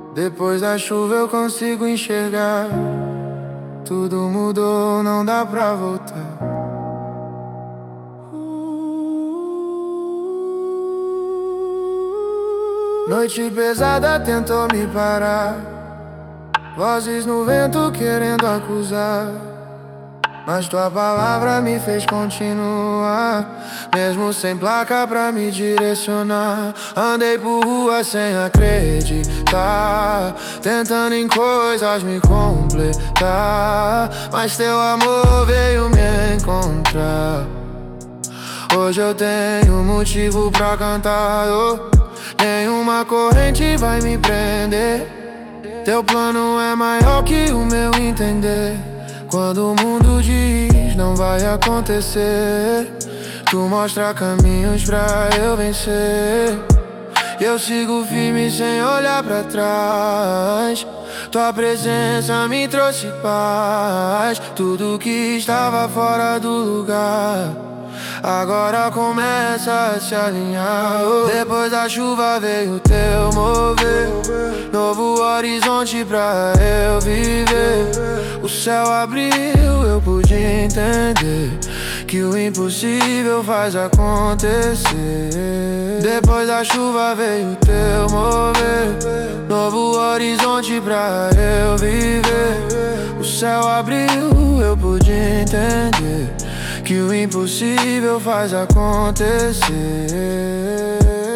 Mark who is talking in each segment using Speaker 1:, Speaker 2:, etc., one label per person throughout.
Speaker 1: Depois da chuva eu consigo enxergar. Tudo mudou, não dá pra voltar. Noite pesada tentou me parar, vozes no vento querendo acusar, mas tua palavra me fez continuar. Mesmo sem placa pra me direcionar, andei por rua sem acreditar, tentando em coisas me completar, mas teu amor veio me encontrar. Hoje eu tenho motivo pra cantar, nenhuma corrente vai me prender. Teu plano é maior que o meu entender. Quando o mundo diz não vai acontecer, tu mostra caminhos pra eu vencer. Eu sigo firme sem olhar pra trás. Tua presença me trouxe paz. Tudo que estava fora do lugar agora começa a se alinhar. Depois da chuva veio teu mover, novo horizonte pra eu viver. O céu abriu, eu pude entender que o impossível faz acontecer. Depois da chuva veio teu mover, novo horizonte pra eu viver. O céu abriu, eu pude entender que o impossível faz acontecer.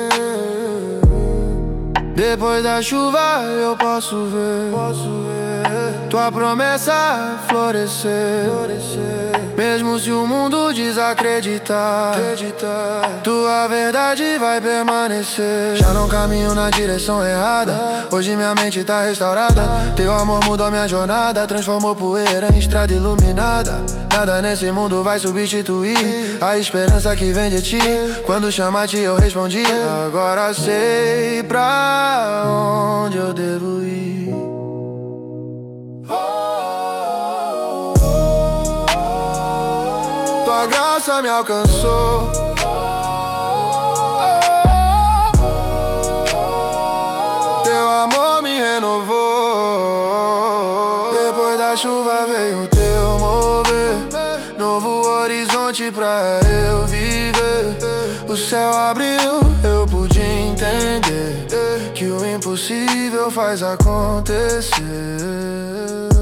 Speaker 1: Depois da chuva eu posso ver tua promessa florescer. Mesmo se o mundo desacreditar, tua verdade vai permanecer. Já não caminho na direção errada, hoje minha mente tá restaurada. Teu amor mudou minha jornada, transformou poeira em estrada iluminada. Nada nesse mundo vai substituir a esperança que vem de ti. Quando chama-te eu respondi, agora sei pra onde eu devo ir. Tua graça me alcançou, teu amor me renovou. Depois da chuva veio teu mover, novo horizonte pra eu viver. O céu abriu, eu pude entender que o impossível faz acontecer.